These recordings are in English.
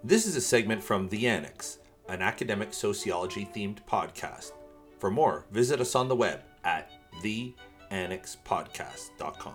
This is a segment from The Annex, an academic sociology themed podcast. For more, visit us on the web at theannexpodcast.com.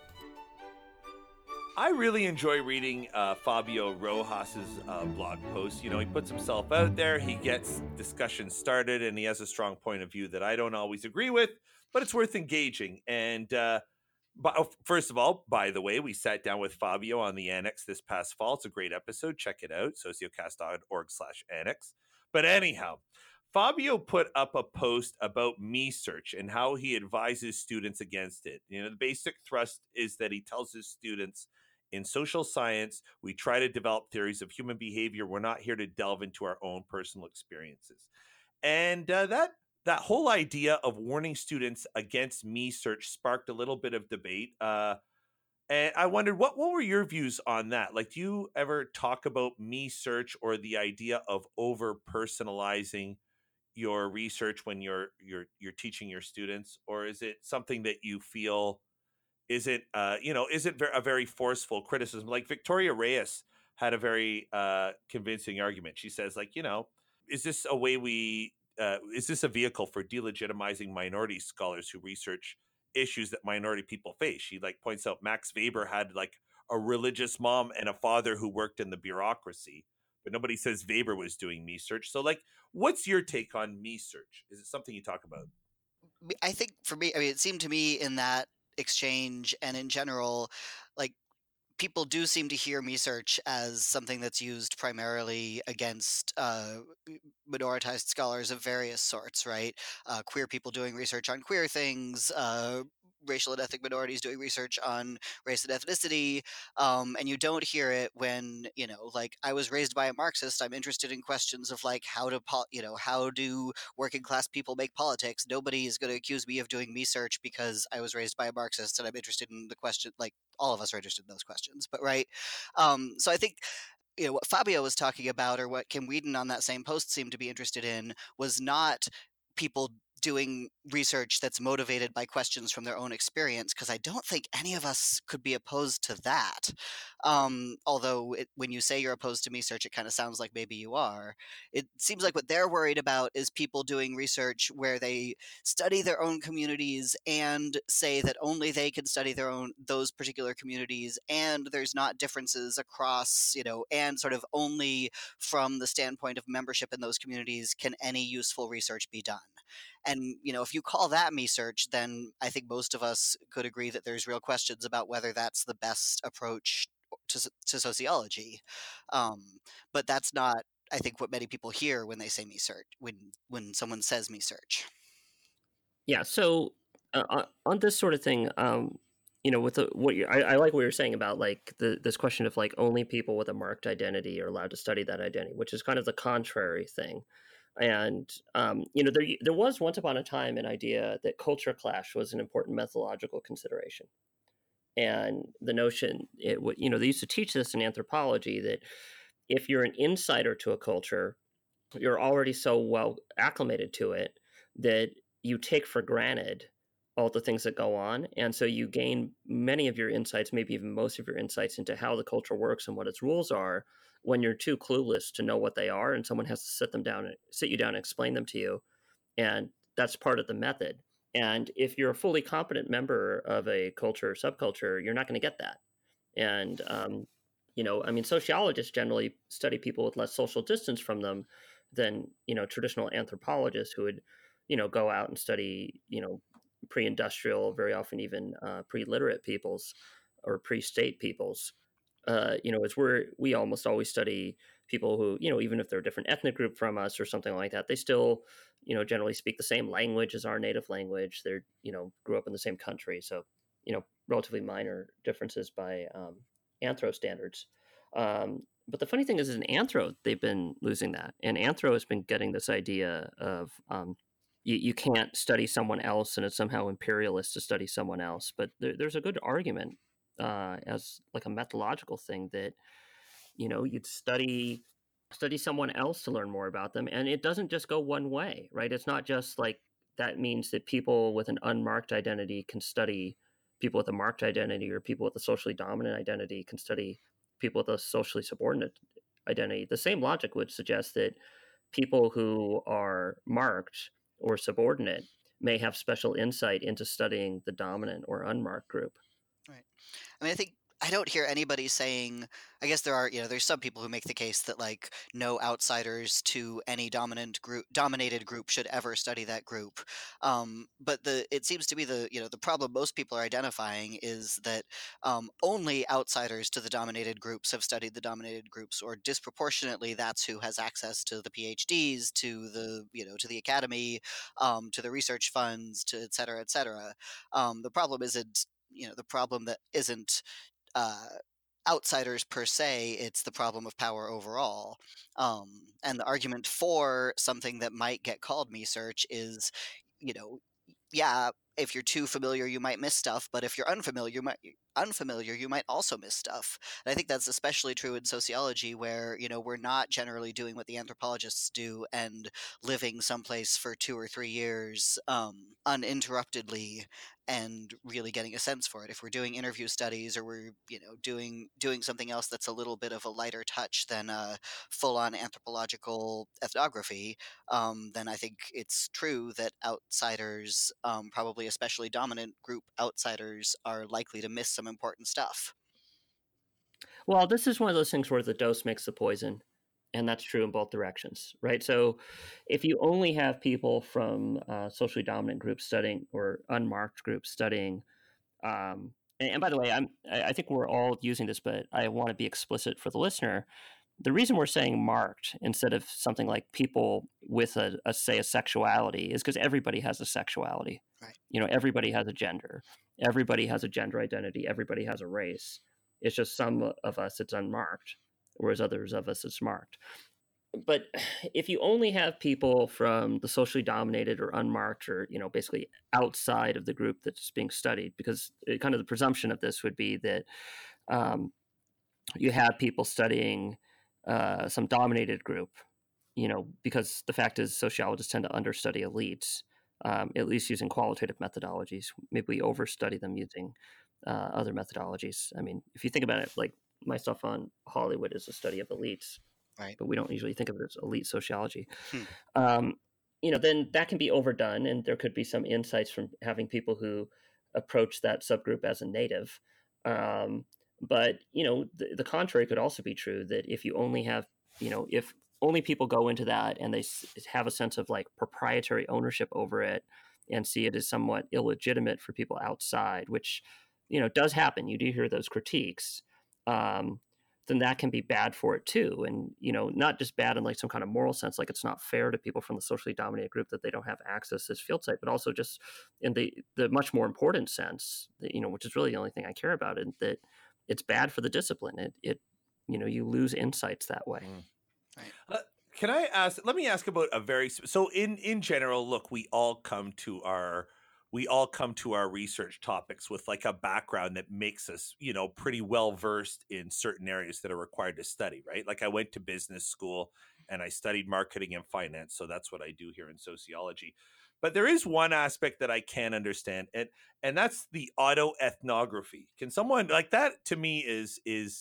I really enjoy reading Fabio Rojas's blog posts. You know, he puts himself out there, he gets discussions started, and he has a strong point of view that I don't always agree with, but it's worth engaging. And first of all, by the way, we sat down with Fabio on the Annex this past fall. It's a great episode. Check it out, sociocast.org/annex. But anyhow, Fabio put up a post about Me Search and how he advises students against it. You know, the basic thrust is that he tells his students in social science, we try to develop theories of human behavior. We're not here to delve into our own personal experiences. And that whole idea of warning students against Me Search sparked a little bit of debate. And I wondered, what were your views on that? Like, do you ever talk about Me Search or the idea of over personalizing your research when you're teaching your students, or is it something that you feel isn't a very forceful criticism? Like Victoria Reyes had a very convincing argument. She says, like, is this a way is this a vehicle for delegitimizing minority scholars who research issues that minority people face? She like points out Max Weber had like a religious mom and a father who worked in the bureaucracy, but nobody says Weber was doing Me Search. So like, what's your take on Me Search? Is it something you talk about? I think for me, I mean, it seemed to me in that exchange and in general, like people do seem to hear me search as something that's used primarily against minoritized scholars of various sorts, right? Queer people doing research on queer things, racial and ethnic minorities doing research on race and ethnicity, and you don't hear it when like I was raised by a Marxist. I'm interested in questions of like how do working class people make politics. Nobody is going to accuse me of doing me search because I was raised by a Marxist and I'm interested in the question. Like all of us are interested in those questions, but right. So I think what Fabio was talking about, or what Kim Whedon on that same post seemed to be interested in, was not people doing research that's motivated by questions from their own experience, because I don't think any of us could be opposed to that. Although when you say you're opposed to me search, it kind of sounds like maybe you are. It seems like what they're worried about is people doing research where they study their own communities and say that only they can study those particular communities, and there's not differences across, and sort of only from the standpoint of membership in those communities can any useful research be done. And if you call that me search, then I think most of us could agree that there's real questions about whether that's the best approach to sociology. But that's not, I think, what many people hear when they say me search, when someone says me search. Yeah. So on this sort of thing, with I like what you're saying about like this question of like only people with a marked identity are allowed to study that identity, which is kind of the contrary thing. And there was once upon a time an idea that culture clash was an important methodological consideration, and the notion they used to teach this in anthropology that if you're an insider to a culture, you're already so well acclimated to it that you take for granted all the things that go on. And so you gain many of your insights, maybe even most of your insights into how the culture works and what its rules are when you're too clueless to know what they are. And someone has to sit you down and explain them to you. And that's part of the method. And if you're a fully competent member of a culture or subculture, you're not going to get that. And, sociologists generally study people with less social distance from them than, traditional anthropologists who would, go out and study, pre-industrial, very often even pre-literate peoples or pre-state peoples. It's where we almost always study people who, even if they're a different ethnic group from us or something like that, they still, generally speak the same language as our native language. They're, grew up in the same country. So, relatively minor differences by anthro standards. But the funny thing is in anthro, they've been losing that. And anthro has been getting this idea of you can't study someone else and it's somehow imperialist to study someone else. But there's a good argument as like a methodological thing that you'd study someone else to learn more about them, and it doesn't just go one way, right? It's not just like that means that people with an unmarked identity can study people with a marked identity, or people with a socially dominant identity can study people with a socially subordinate identity. The same logic would suggest that people who are marked or subordinate may have special insight into studying the dominant or unmarked group. Right. I mean, I think I don't hear anybody saying, I guess there are, there's some people who make the case that like no outsiders to any dominated group should ever study that group. But it seems to be the problem most people are identifying is that only outsiders to the dominated groups have studied the dominated groups, or disproportionately that's who has access to the PhDs, to to the academy, to the research funds, to et cetera, et cetera. The problem isn't the problem that isn't uh, outsiders per se, it's the problem of power overall. And the argument for something that might get called me search is, you know, yeah, if you're too familiar, you might miss stuff, but if you're unfamiliar, you might also miss stuff. And I think that's especially true in sociology, where we're not generally doing what the anthropologists do and living someplace for 2 or 3 years uninterruptedly and really getting a sense for it. If we're doing interview studies, or we're doing something else that's a little bit of a lighter touch than full-on anthropological ethnography, then I think it's true that outsiders, probably especially dominant group outsiders, are likely to miss some important stuff. Well, this is one of those things where the dose makes the poison, and that's true in both directions, right? So, if you only have people from socially dominant groups studying or unmarked groups studying, and by the way, I think we're all using this, but I want to be explicit for the listener. The reason we're saying marked instead of something like people with say a sexuality is because everybody has a sexuality. Right. Everybody has a gender. Everybody has a gender identity. Everybody has a race. It's just some of us it's unmarked, whereas others of us it's marked. But if you only have people from the socially dominated or unmarked, or basically outside of the group that's being studied, because kind of the presumption of this would be that you have people studying some dominated group, because the fact is sociologists tend to understudy elites, at least using qualitative methodologies. Maybe we overstudy them using other methodologies. I mean, if you think about it, like my stuff on Hollywood is a study of elites, Right. but we don't usually think of it as elite sociology. Hmm. Then that can be overdone, and there could be some insights from having people who approach that subgroup as a native. But the contrary could also be true, that if you only have, if only people go into that and they have a sense of like proprietary ownership over it and see it as somewhat illegitimate for people outside, which does happen. You do hear those critiques. Then that can be bad for it too. And, not just bad in like some kind of moral sense, like it's not fair to people from the socially dominated group that they don't have access to this field site, but also just in the much more important sense, that, which is really the only thing I care about, and that it's bad for the discipline. It you lose insights that way. Right. Can I ask? Let me ask about a very so in general. Look, we all come to our research topics with like a background that makes us, pretty well versed in certain areas that are required to study, right? Like I went to business school and I studied marketing and finance, so that's what I do here in sociology. But there is one aspect that I can understand, and that's the autoethnography. Can someone like that? To me, is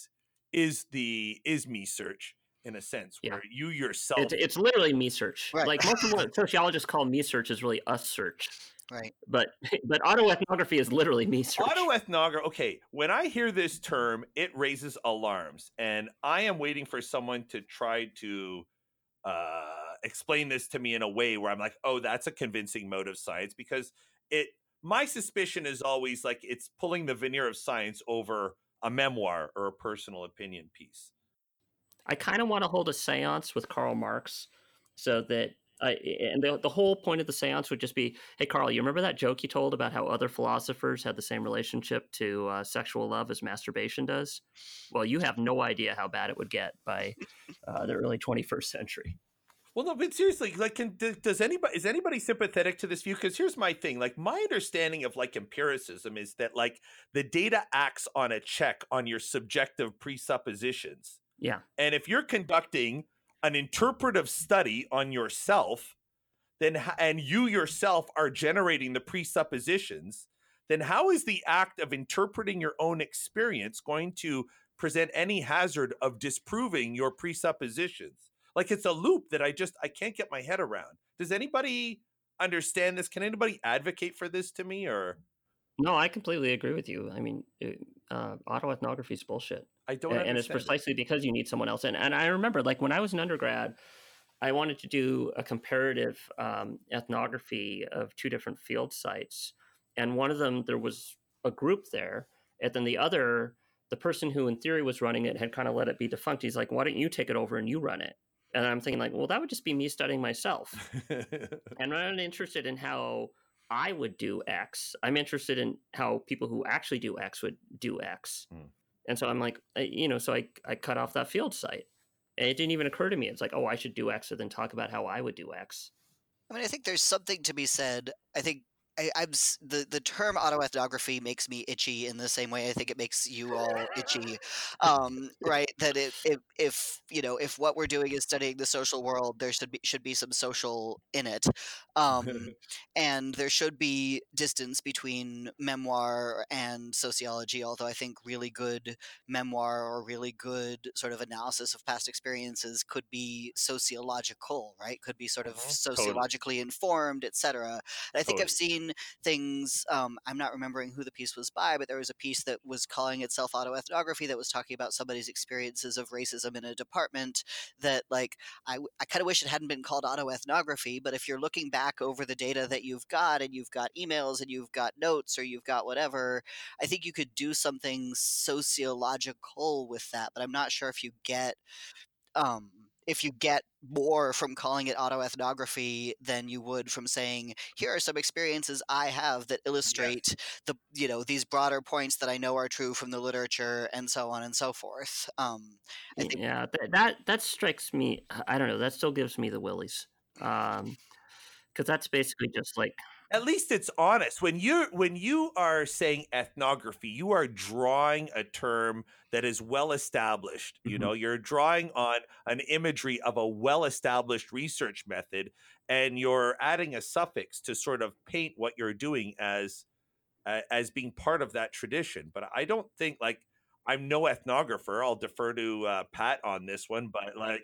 me search in a sense, where you yourself. It's literally me search. Right. Like most of what sociologists call me search is really us search. Right. But autoethnography is literally me search. Autoethnography. Okay, when I hear this term, it raises alarms, and I am waiting for someone to try to explain this to me in a way where I'm like, oh, that's a convincing mode of science, because my suspicion is always like it's pulling the veneer of science over a memoir or a personal opinion piece. I kind of want to hold a seance with Karl Marx, so that and the whole point of the seance would just be, hey, Karl, you remember that joke you told about how other philosophers had the same relationship to sexual love as masturbation does? Well, you have no idea how bad it would get by the early 21st century. Well, no, but seriously, like, is anybody sympathetic to this view? Because here's my thing: like, my understanding of like empiricism is that like the data acts on a check on your subjective presuppositions. Yeah. And if you're conducting an interpretive study on yourself, and you yourself are generating the presuppositions, then how is the act of interpreting your own experience going to present any hazard of disproving your presuppositions. Like it's a loop that I can't get my head around. Does anybody understand this? Can anybody advocate for this to me, or No, I completely agree with you. I mean, autoethnography is bullshit, I don't and it's understand it? precisely because you need someone else in. And I remember, like when I was an undergrad, I wanted to do a comparative ethnography of two different field sites, and one of them there was a group there, and then the other, the person who in theory was running it had kind of let it be defunct. He's like, "Why don't you take it over and you run it?" And I'm thinking like, well, that would just be me studying myself. And I'm not interested in how I would do X. I'm interested in how people who actually do X would do X. Hmm. And so I'm like, so I cut off that field site. And it didn't even occur to me. It's like, oh, I should do X and then talk about how I would do X. I mean, I think there's something to be said. I think the term autoethnography makes me itchy in the same way I think it makes you all itchy, right? That if if what we're doing is studying the social world, there should be some social in it, um, and there should be distance between memoir and sociology. Although I think really good memoir or really good sort of analysis of past experiences could be sociological, right? Could be sort of Totally, sociologically informed, etc. And I think I've totally. seen things. I'm not remembering who the piece was by, but there was a piece that was calling itself autoethnography that was talking about somebody's experiences of racism in a department. That like I kind of wish it hadn't been called autoethnography, but if you're looking back over the data that you've got and you've got emails and you've got notes or you've got whatever, I think you could do something sociological with that. But I'm not sure um, if you get more from calling it autoethnography than you would from saying, here are some experiences I have that Yes. illustrate these broader points that I know are true from the literature and so on and so forth. I think Yeah, that strikes me. I don't know. That still gives me the willies. Because that's basically just like, At least it's honest. When you are saying ethnography, you are drawing a term that is well established. You mhm. know, you're drawing on an imagery of a well established research method, and you're adding a suffix to sort of paint what you're doing as being part of that tradition. But I don't think like I'm no ethnographer. I'll defer to Pat on this one, but like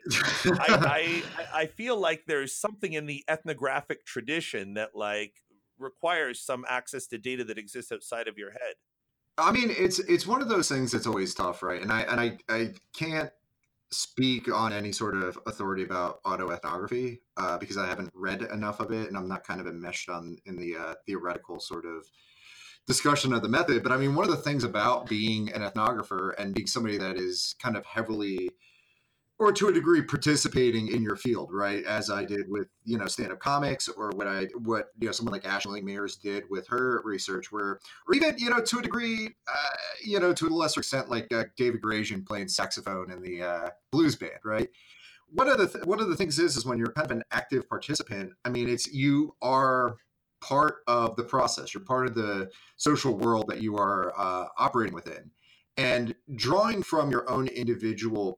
I feel like there's something in the ethnographic tradition that like requires some access to data that exists outside of your head. I mean, it's one of those things that's always tough, right? And I can't speak on any sort of authority about autoethnography because I haven't read enough of it, and I'm not kind of enmeshed on in the theoretical sort of discussion of the method. But I mean, one of the things about being an ethnographer and being somebody that is kind of heavily or to a degree participating in your field, right? As I did with, stand-up comics, or what someone like Ashley Mears did with her research, or even, to a degree, to a lesser extent, like David Grasian playing saxophone in the blues band, right? One of the things is when you're kind of an active participant, I mean, you are part of the process. You're part of the social world that you are operating within, and drawing from your own individual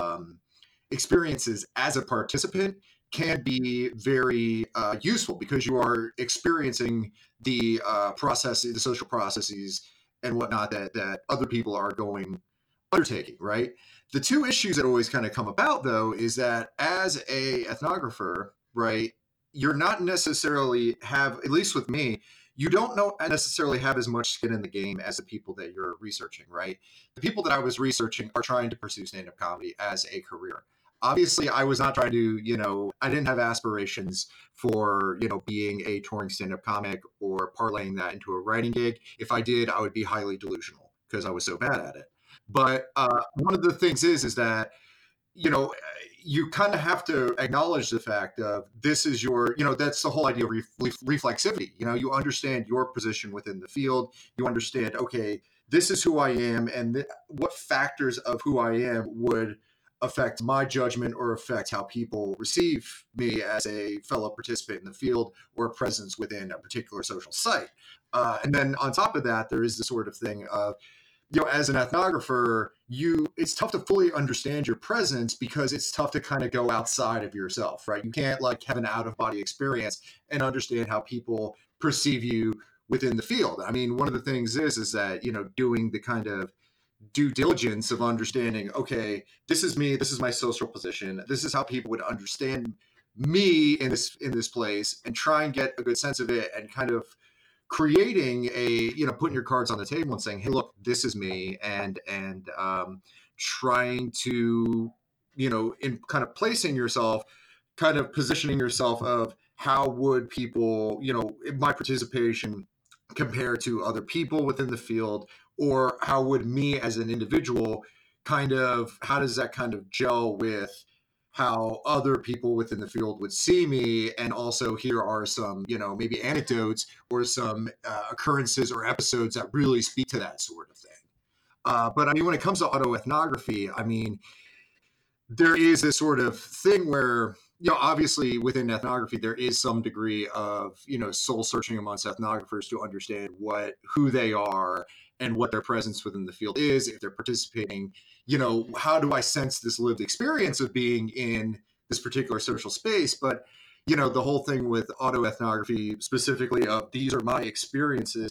experiences as a participant can be very useful because you are experiencing the the social processes and whatnot that other people are undertaking, right? The two issues that always kind of come about though is that as a ethnographer, right, you're not necessarily have, at least with me, you don't know necessarily have as much skin in the game as the people that you're researching, right? The people that I was researching are trying to pursue stand-up comedy as a career. Obviously, I was not trying to, I didn't have aspirations for, being a touring stand-up comic or parlaying that into a writing gig. If I did, I would be highly delusional because I was so bad at it. But one of the things is that, you know, you kind of have to acknowledge the fact of this is your, that's the whole idea of reflexivity. You understand your position within the field. You understand, okay, this is who I am, and what factors of who I am would affect my judgment or affect how people receive me as a fellow participant in the field or a presence within a particular social site. And then on top of that, there is the sort of thing of, as an ethnographer, it's tough to fully understand your presence because it's tough to kind of go outside of yourself, right? You can't like have an out of body experience and understand how people perceive you within the field. I mean, one of the things is that, doing the kind of due diligence of understanding, okay, this is me, this is my social position, this is how people would understand me in this place, and try and get a good sense of it, and kind of creating a, putting your cards on the table and saying, hey, look, this is me, and trying to, in kind of placing yourself, kind of positioning yourself of how would people, in my participation, compare to other people within the field, or how would me as an individual, kind of, how does that kind of gel with how other people within the field would see me. And also, here are some, maybe anecdotes or some occurrences or episodes that really speak to that sort of thing. But I mean, when it comes to autoethnography, I mean, there is this sort of thing where, obviously within ethnography, there is some degree of, soul searching amongst ethnographers to understand who they are and what their presence within the field is. If they're participating, how do I sense this lived experience of being in this particular social space? But, the whole thing with autoethnography specifically of these are my experiences,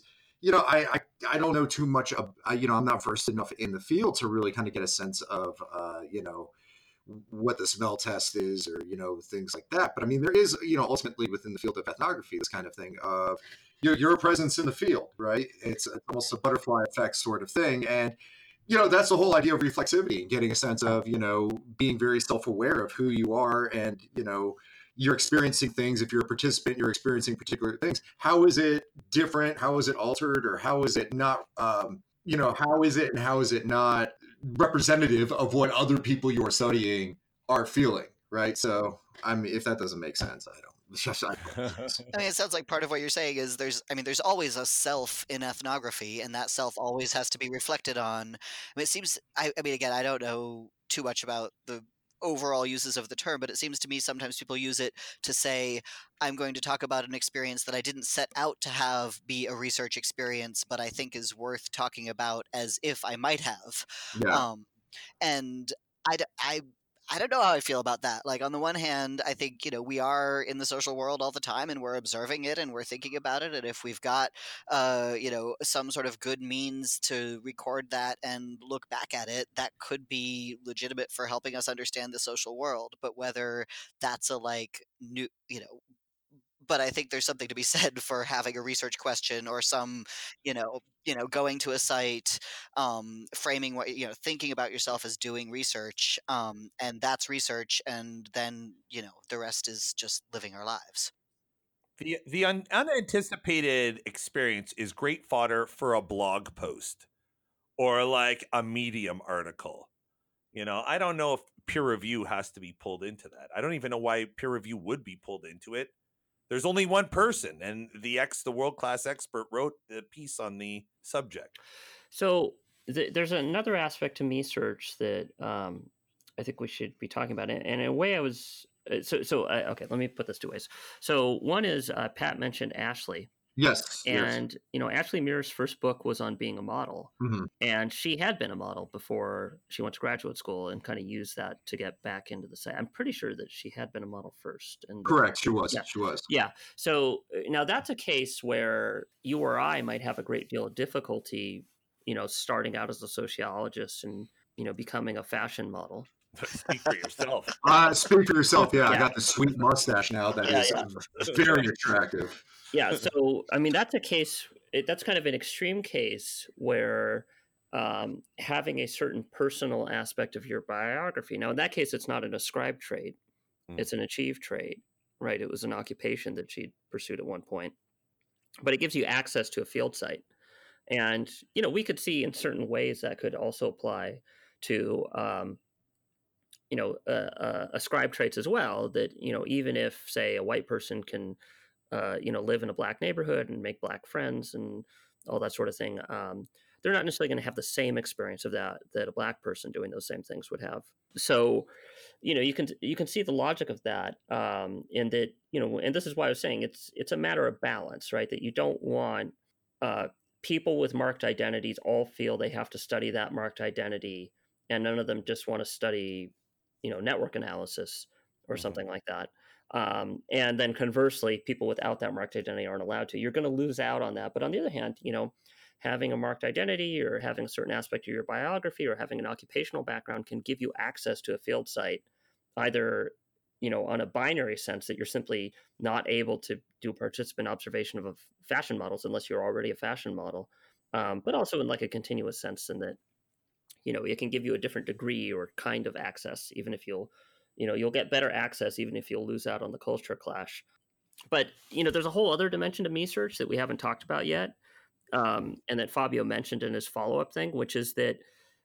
I don't know too much of, I'm not versed enough in the field to really kind of get a sense of, what the smell test is, or things like that. But I mean, there is, ultimately within the field of ethnography, this kind of thing of your presence in the field, right? It's almost a butterfly effect sort of thing. And that's the whole idea of reflexivity, and getting a sense of, being very self-aware of who you are, and you're experiencing things. If you're a participant, you're experiencing particular things. How is it different? How is it altered? Or how is it not, how is it and how is it not representative of what other people you're studying are feeling, right? So, I mean, if that doesning make sense, I don't. I mean, it sounds like part of what you're saying is there's always a self in ethnography, and that self always has to be reflected on. I mean, it seems, I mean, again, I don't know too much about the overall uses of the term, but it seems to me sometimes people use it to say, I'm going to talk about an experience that I didn't set out to have be a research experience, but I think is worth talking about as if I might have. Yeah. Um, and I, d- I don't know how I feel about that. Like, on the one hand, I think, we are in the social world all the time, and we're observing it, and we're thinking about it. And if we've got, some sort of good means to record that and look back at it, that could be legitimate for helping us understand the social world. But whether that's a like new, but I think there's something to be said for having a research question, or some, going to a site, framing what, thinking about yourself as doing research, and that's research, and then, the rest is just living our lives. The unanticipated experience is great fodder for a blog post or like a Medium article. I don't know if peer review has to be pulled into that. I don't even know why peer review would be pulled into it. There's only one person, and the world-class expert wrote the piece on the subject. So there's another aspect to me search that I think we should be talking about. And in a way, I was okay. Let me put this two ways. So one is Pat mentioned Ashley, Yes. and Ashley Muir's first book was on being a model, Mm-hmm. and she had been a model before she went to graduate school, and kind of used that to get back into the site. I'm pretty sure that she had been a model first, and Correct. She was. Yeah. She was. Yeah. So now that's a case where you or I might have a great deal of difficulty, starting out as a sociologist and, becoming a fashion model. Speak for yourself. Speak for yourself. Yeah, I Yeah. got the sweet mustache now. That Yeah, is very attractive. Yeah. So, I mean, that's a case, that's kind of an extreme case where having a certain personal aspect of your biography. Now, in that case, it's not an ascribed trait, it's an achieved trait, right? It was an occupation that she'd pursued at one point, but it gives you access to a field site. And, we could see in certain ways that could also apply to, ascribed traits as well, that, even if, say, a white person can, live in a black neighborhood and make black friends and all that sort of thing, they're not necessarily going to have the same experience of that a black person doing those same things would have. So, you can see the logic of that, in that, and this is why I was saying it's a matter of balance, right? That you don't want people with marked identities all feel they have to study that marked identity, and none of them just want to study, network analysis or something like that. And then conversely, people without that marked identity aren't allowed to. You're going to lose out on that. But on the other hand, having a marked identity or having a certain aspect of your biography or having an occupational background can give you access to a field site, either on a binary sense that you're simply not able to do participant observation of fashion models unless you're already a fashion model, but also in like a continuous sense in that it can give you a different degree or kind of access, even if you'll get better access even if you'll lose out on the culture clash. But there's a whole other dimension to me-search that we haven't talked about yet, and that Fabio mentioned in his follow-up thing, which is that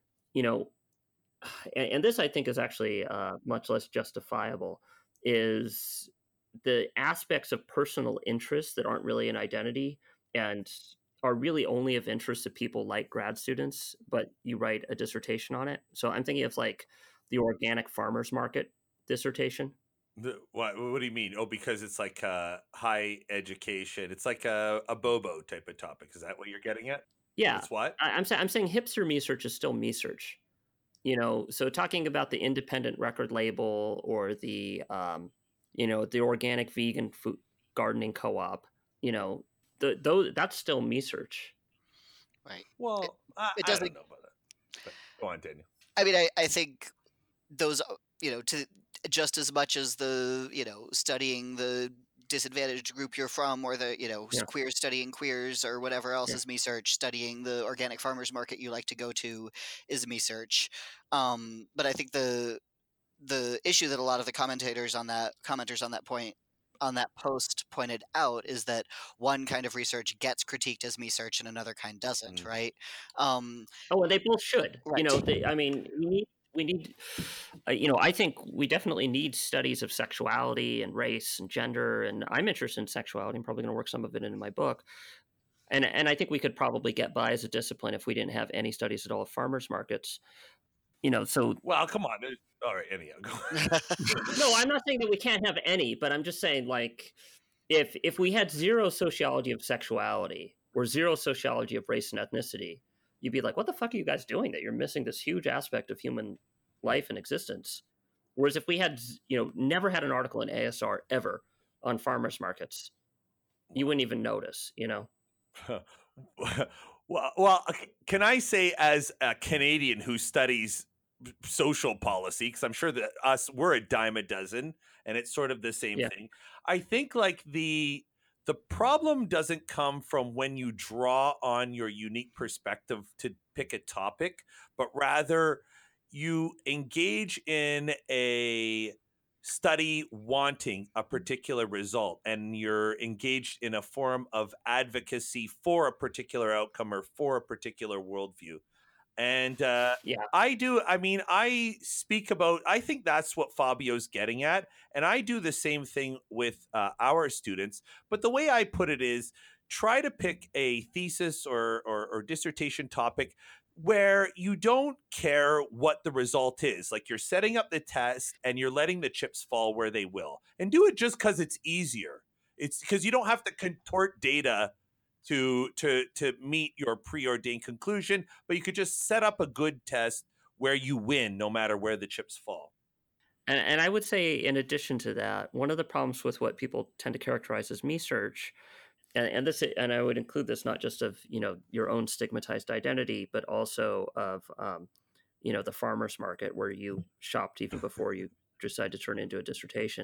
and this I think is actually much less justifiable, is the aspects of personal interest that aren't really an identity and are really only of interest to people like grad students, but you write a dissertation on it. So I'm thinking of like the organic farmers market dissertation. What do you mean? Oh, because it's like high education. It's like a Bobo type of topic. Is that what you're getting at? Yeah. It's what? I'm saying hipster me-search is still me-search. So talking about the independent record label or the the organic vegan food gardening co-op, that's still me-search. Right. Well, it I doesn't. don't know about that. But go on, Daniel. I mean, I think those, to just as much as the, studying the disadvantaged group you're from, or the, Yeah. queers studying queers, or whatever else Yeah. is me-search, studying the organic farmers market you like to go to is me-search. But I think the issue that a lot of the commenters on that post pointed out is that one kind of research gets critiqued as me-search and another kind doesn't, right? Oh, and they both should. Right. We need I think we definitely need studies of sexuality and race and gender, and I'm interested in sexuality. I'm probably going to work some of it into my book. And I think we could probably get by as a discipline if we didn't have any studies at all of farmers markets. So Well, come on. All right, anyhow. Go no, I'm not saying that we can't have any, but I'm just saying, like, if we had zero sociology of sexuality or zero sociology of race and ethnicity, you'd be like, what the fuck are you guys doing that you're missing this huge aspect of human life and existence? Whereas if we had, never had an article in ASR ever on farmers markets, you wouldn't even notice, Well, can I say, as a Canadian who studies social policy, because I'm sure that we're a dime a dozen, and it's sort of the same thing. I think like the problem doesn't come from when you draw on your unique perspective to pick a topic, but rather you engage in a study wanting a particular result, and you're engaged in a form of advocacy for a particular outcome or for a particular worldview. And I speak about, I think that's what Fabio's getting at. And I do the same thing with our students. But the way I put it is, try to pick a thesis or dissertation topic where you don't care what the result is. Like, you're setting up the test and you're letting the chips fall where they will. And do it just because it's easier. It's because you don't have to contort data to meet your preordained conclusion, but you could just set up a good test where you win no matter where the chips fall. And I would say, in addition to that, one of the problems with what people tend to characterize as me-search, and I would include this not just of your own stigmatized identity, but also of the farmers market where you shopped even before you decide to turn into a dissertation.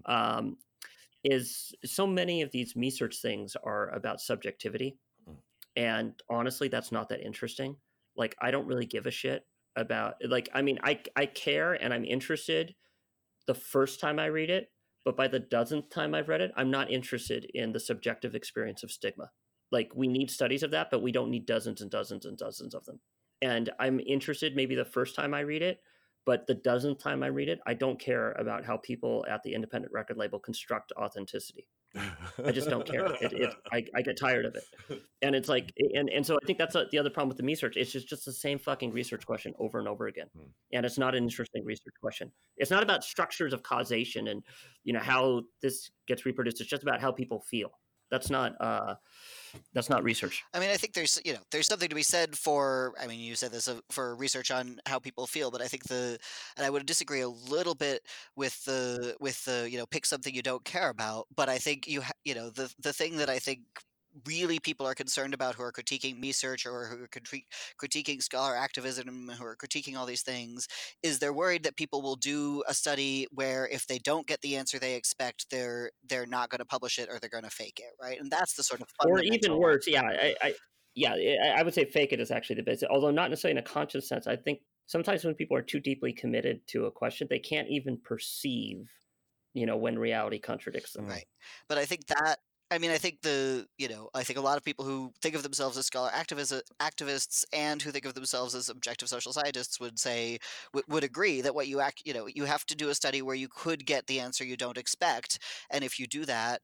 Is so many of these me-search things are about subjectivity. And honestly, that's not that interesting. Like, I don't really give a shit about, like, I mean, I care and I'm interested the first time I read it, but by the dozenth time I've read it, I'm not interested in the subjective experience of stigma. Like, we need studies of that, but we don't need dozens and dozens and dozens of them. And I'm interested maybe the first time I read it, but the dozenth time I read it, I don't care about how people at the independent record label construct authenticity. I just don't care. I get tired of it. And it's like, and so I think that's the other problem with the research. It's just the same fucking research question over and over again. And it's not an interesting research question. It's not about structures of causation and, how this gets reproduced. It's just about how people feel. That's not research. I mean, I think there's something to be said for, I mean, you said this, for research on how people feel, but I think and I would disagree a little bit with the pick something you don't care about, but I think the thing that I think really people are concerned about, who are critiquing research or who are critiquing scholar activism, who are critiquing all these things, is they're worried that people will do a study where if they don't get the answer they expect, they're not going to publish it, or they're going to fake it, right? And that's the sort of Or even fundamental. worse, I would say fake it is actually the best, although not necessarily in a conscious sense. I think sometimes when people are too deeply committed to a question, they can't even perceive, when reality contradicts them. Right. But I think I think I think a lot of people who think of themselves as scholar activists and who think of themselves as objective social scientists would say, would agree that you have to do a study where you could get the answer you don't expect. And if you do that,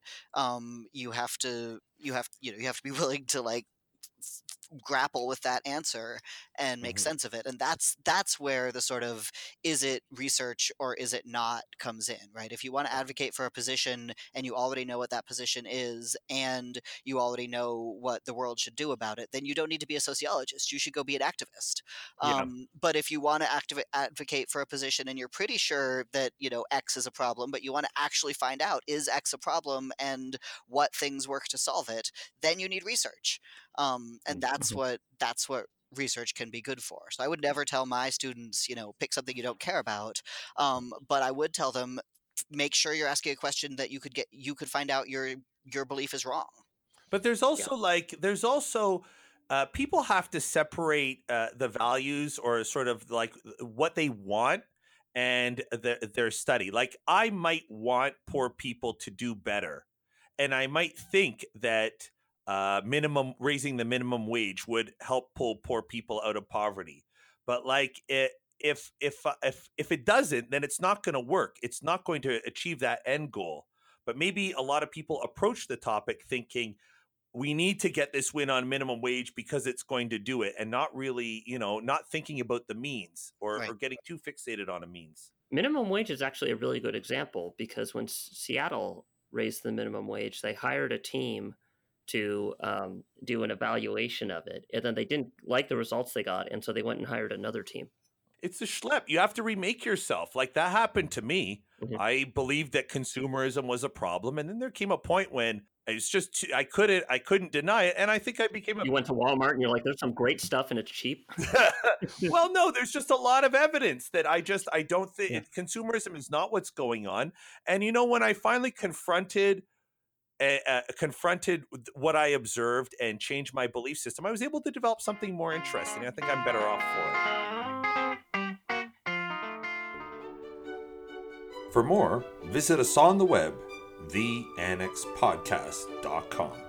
you have to be willing to grapple with that answer and make Mhm. sense of it. And that's where the sort of, is it research or is it not, comes in, right? If you want to advocate for a position and you already know what that position is and you already know what the world should do about it, then you don't need to be a sociologist, you should go be an activist. Yeah. But if you want to advocate for a position and you're pretty sure that X is a problem, but you want to actually find out, is X a problem and what things work to solve it, then you need research. And that's what research can be good for. So I would never tell my students, pick something you don't care about, but I would tell them, make sure you're asking a question that you could find out your belief is wrong. But there's also people have to separate the values, or sort of like what they want, and their study. Like, I might want poor people to do better, and I might think that raising the minimum wage would help pull poor people out of poverty. But like, if it doesn't, then it's not going to work. It's not going to achieve that end goal. But maybe a lot of people approach the topic thinking, we need to get this win on minimum wage because it's going to do it, and not really, not thinking about the means, or Right. getting too fixated on a means. Minimum wage is actually a really good example, because when Seattle raised the minimum wage, they hired a team to do an evaluation of it, and then they didn't like the results they got, and so they went and hired another team. It's a schlep. You have to remake yourself. Like, that happened to me. Mhm. I believed that consumerism was a problem, and then there came a point when it's just I couldn't deny it, and I think I became You went to Walmart and you're like, there's some great stuff and it's cheap. Well, no, there's just a lot of evidence that I don't think Yeah. consumerism is not what's going on. And when I finally confronted what I observed and changed my belief system, I was able to develop something more interesting. I think I'm better off for it. For more, visit us on the web, theannexpodcast.com.